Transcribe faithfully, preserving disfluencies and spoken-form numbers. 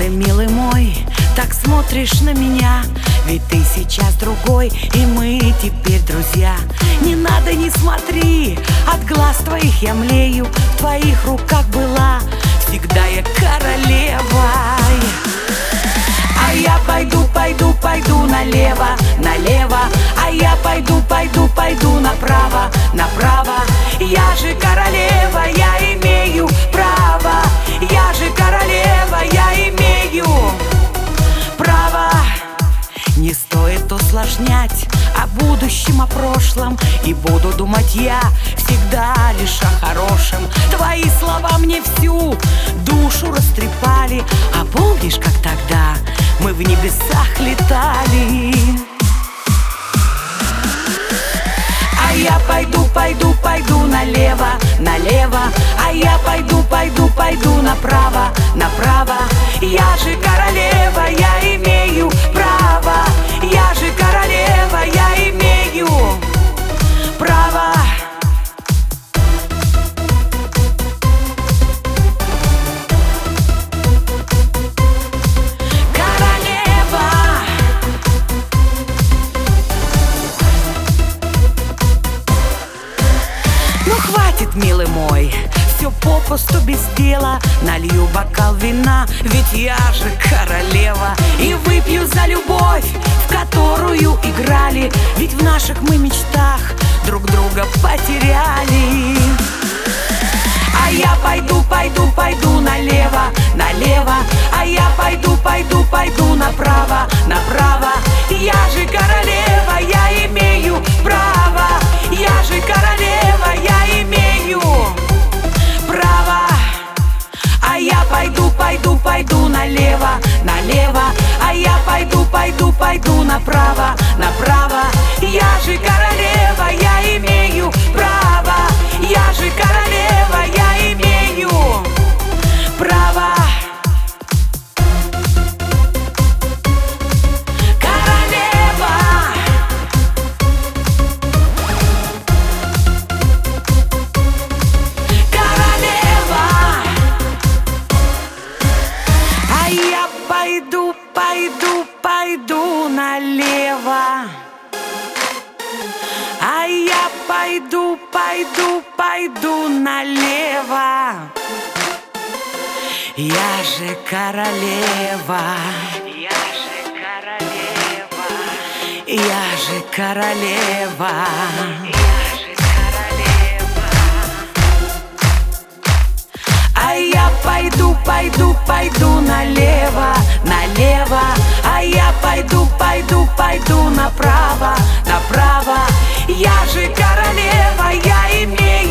ты, милый мой, так смотришь на меня? Ведь ты сейчас другой, и мы теперь друзья. Не надо, не смотри, от глаз твоих я млею. В твоих руках была всегда я королева. А я пойду, пойду, пойду налево, налево. А я пойду, пойду, пойду направо, направо. Я же королева, я имею право. Я же королева, я имею право. Не стоит усложнять о будущем, о прошлом. И буду думать я всегда лишь о хорошем. Твои слова мне всю душу растрепали. А помнишь, как тогда мы в небесах летали? А я пойду, пойду, пойду налево, налево. А я пойду, пойду, пойду направо, направо. Я же королева, я имею право. Я же королева, я имею право. Королева. Ну хватит, милый мой, все попусту без дела. Налью бокал вина, ведь я же королева. И выпью за любовь, в которую играли. Ведь в наших мы мечтах друг друга потеряли. А я пойду, пойду, пойду налево, налево. А я пойду, пойду, пойду направо, направо. Я же королева, я имею право. Я же королева, я имею право. А я пойду, пойду, пойду налево, налево. А я пойду, пойду, пойду направо, направо. Я же королева, я имею право. Я же королева, я имею право. Королева. Королева. А я пойду, пойду, пойду налево. А я пойду, пойду, пойду налево. Я же королева. Я же королева. Я же королева. Я же королева. А я пойду, пойду, пойду налево, налево. А я пойду, пойду, пойду направо, направо. Я же королева, я имею